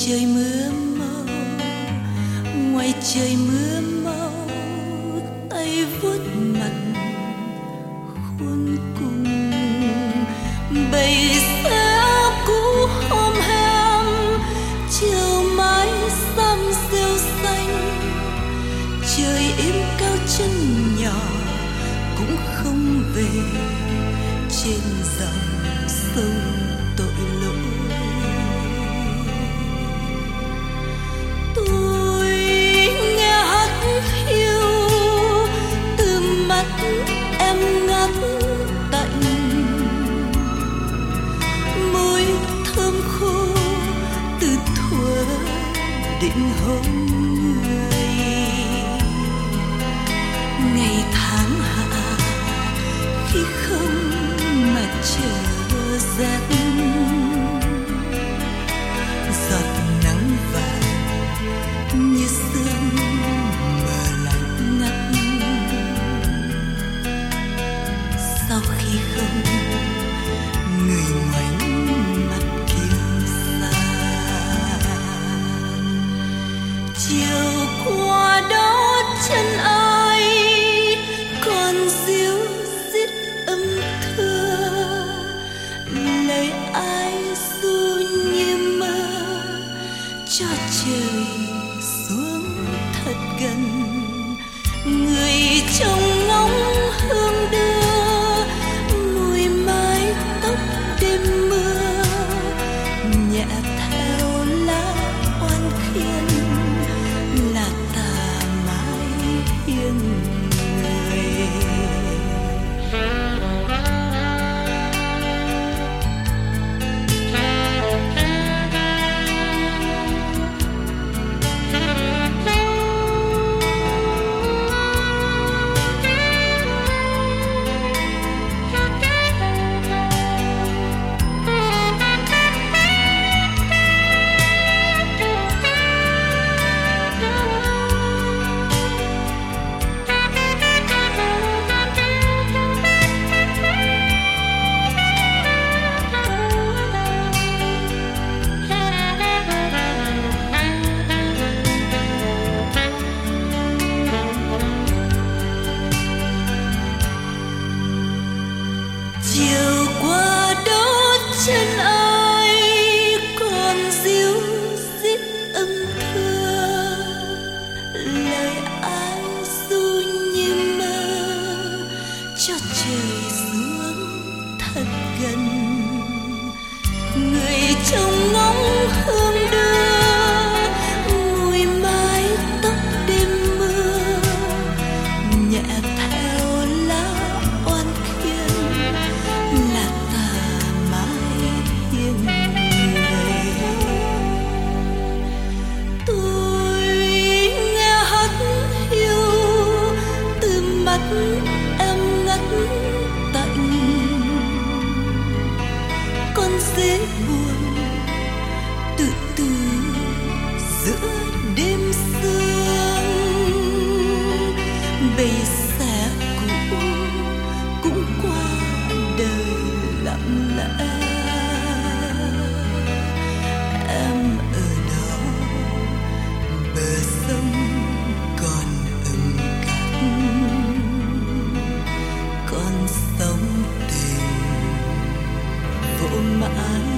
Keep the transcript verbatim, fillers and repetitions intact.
trời mưa mau, ngoài trời mưa mau, tay vuốt mặt khôn cùng bầy xe cũ hôm hem chiều mái xăm rêu xanh. Trời im cao chân nhỏ cũng không về trên dòng sông tội lỗi. Tôi nghe hát hiu từ mắt em ngát tạnh, môi thơm khô từ thuở định hôn người. Ngày tháng hạ khi không mặt trời rét, giọt nắng vàng như sương mờ lạnh ngắt. Sau khi không người ngoảnh mặt kiêu xa, chiều qua đó chân ai còn díu dít âm thưa. Lời ai ru như mơ cho trời xuống thật gần. Người trông ngóng hương đưa mùi mái tóc đêm mưa, nhẹ theo lá oan khiên là tà mái hiên người. Chiều qua đó chân ai còn díu dít âm thưa. Lời ai ru như mơ cho trời xuống thật gần. Người trông ngóng hương đưa mùi mái tóc đêm mưa, nhẹ theo lá oan khiên là tà mái hiên người. Tôi nghe hát hiu từ mắt em ngắt tạnh, con dế buồn tự từ giữa đêm sương. Bầy xe cũ cũng qua đời lặng lẽ. Em ở đó bờ sông còn ẩm cát, còn sóng tình vỗ mãi